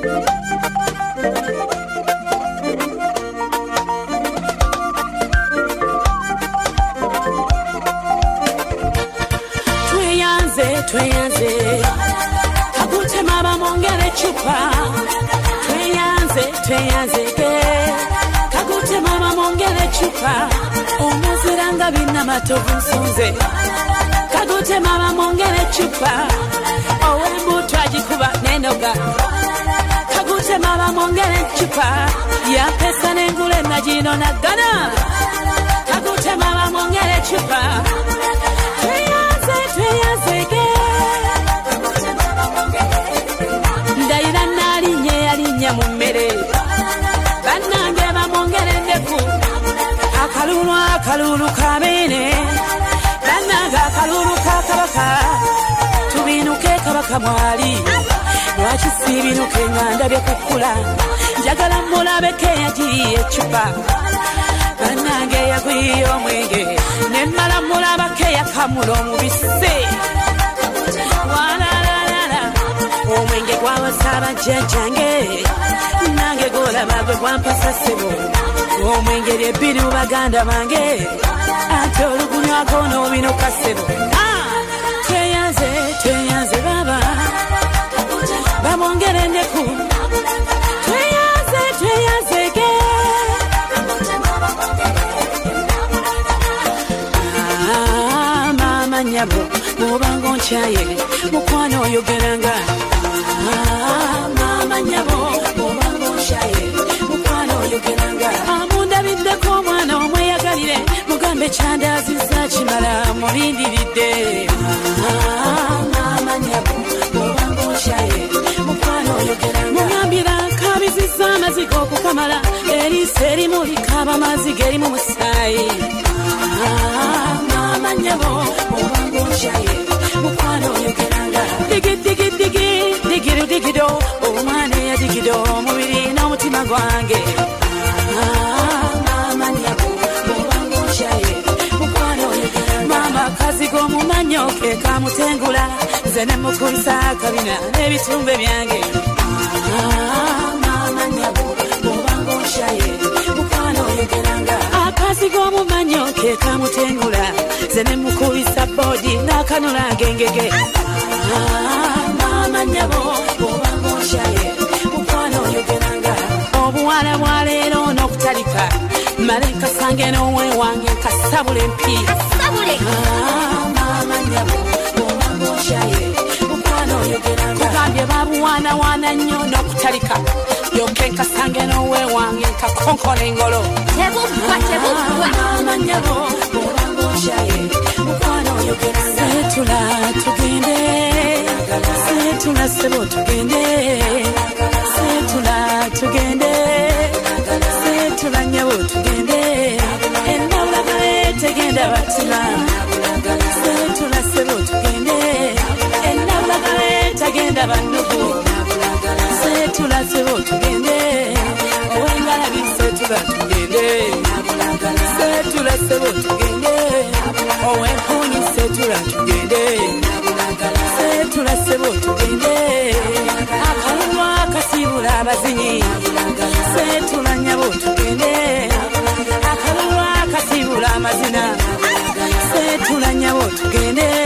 Tweyanze kakute mama mongere chupa tweyanze kakute mama mongere chupa omuziranga bina matovu nsonze kakute mama mongere chupa owembu twagikuba nenoga kakute mama mongere chupa ya pesa n'engule najino nagana kakute mama mongere chupa ndaira nalinye yalinya mu mmere bannange bamwongere endeku akalulu kabeene bannange akalulu ka kabaka tubinuke kabaka mwali lwaki siibinuke nga ndabye kukula njagala mulabeko eyagiye ecupa bannange yagwiye omwenge nemmala mulabako eyakamula omubise omwenge gwabasaba jjajjange nange golaba gwe gwampasa ssebo omwenge lyebbiri mu baganda bange ate olugunywako n'obinuka ssebo tweyanze baba bamwongere endeku tweyazege mama nyabo bw'obanga onkyaye mukwano oyogeranga mama nyabo bw'obanga onkyaye mukwano oyogeranga amundabiddeko omwana omweyagalire mugambe kyandazizza kimala mulindiridde mama nyabo bw'obanga onkyaye mukwano oyogeranga mugambira nkabizizza amaziga okukamala eriisa erimu likaba amaziga erimu musaayi mama nyabo bw'obanga onkyaye mukwano oyogeranga digido omwana eyadigido omubiri n'omutima gwange mama nyabo bw'obanga onkyaye mukwano oyogeranga mama kazi g'omumanyo ke kamutengula nze ne mukubisa akabina n'ebitumbe byange mama nyabo bw'obanga onkyaye mukwano oyogeranga akazi g'omumanyo ke kamutengula nze ne mukubisa bodi n'akanula ngengege mama nyabo bw'obanga onkyaye mukwano oyogeranga obuwala bwa leero n'okutalika male nkasange n'owe wange nkasabule empi mama nyabo bw'obanga onkyaye mukwano oyogeranga kugambye babuwaanawaana nnyo n'okutalika yoke nkasange n'owe wange nkakonkona engolo mama nyabo bw'obanga onkyaye mukwano oyogeranga setula tugende setula sebo tugende setula nyabo tugende enawulagale tegenda batima setula sebo tugende enawulagale tegenda bannugu setula sebo tugende owengalabi setula tugende setula sebo tugende owempunyi setula tugende setula sebo tugende akalulwa akasibula abazinyi setula nyabo tugende akalulwa akasibula amazina setula nyabo tugende